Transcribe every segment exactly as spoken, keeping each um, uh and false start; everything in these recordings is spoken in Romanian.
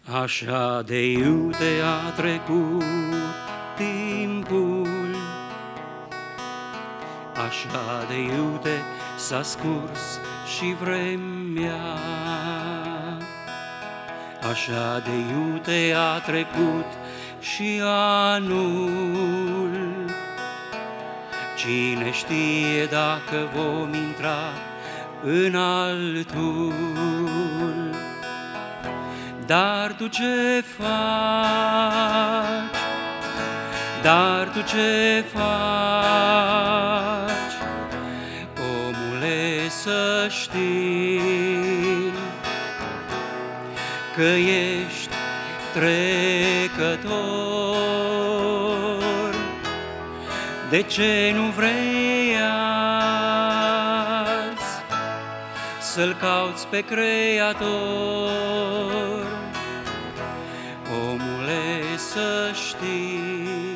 Așa de iute a trecut timpul, așa de iute s-a scurs și vremea, așa de iute a trecut și anul. Cine știe dacă vom intra în altul? Dar tu ce faci? Dar tu ce faci? Omule, să știi că ești trecător. De ce nu vrei azi să-L cauți pe Creator? Omule, să știi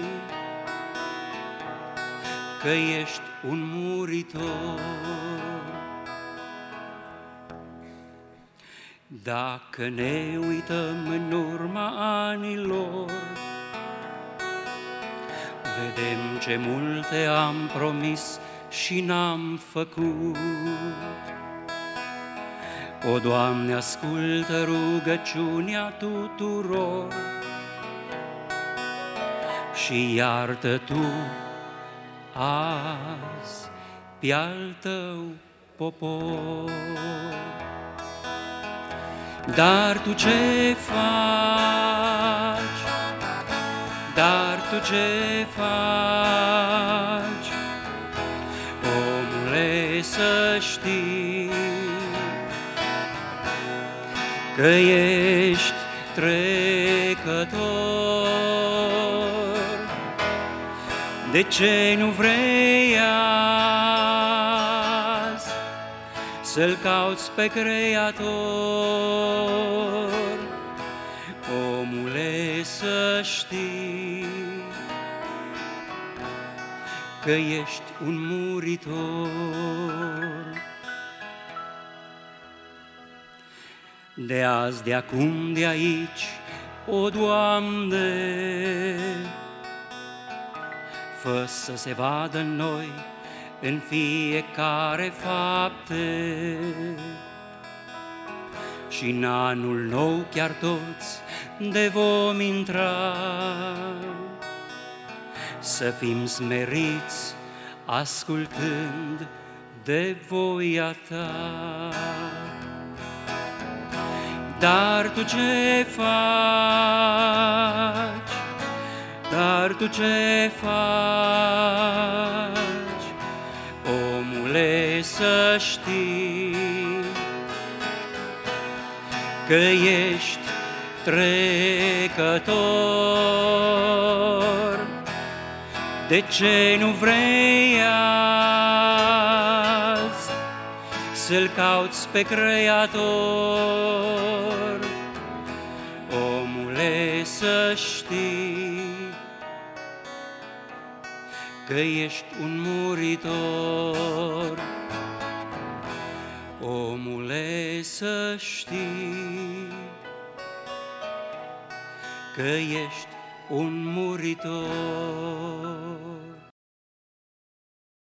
că ești un muritor. Dacă ne uităm în urma anilor, vedem ce multe am promis și n-am făcut. O, Doamne, ascultă rugăciunea tuturor și iartă Tu azi pe-al Tău popor. Dar Tu ce faci? Dar Tu ce faci? Omule, să știi că ești trecător. De ce nu vrei azi să-L cauți pe Creator? Omule, să știi că ești un muritor. De azi, de acum, de aici, o, Doamne, fă să se vadă în noi în fiecare fapte și în anul nou chiar toți de vom intra, să fim smeriți ascultând de voia Ta. Dar Tu ce faci? Dar Tu ce faci? Omule, să știi că ești trecător. De ce nu vrei azi să-L cauți pe Creator? Omule, să știi că ești un muritor. Omule, să știi că ești un muritor.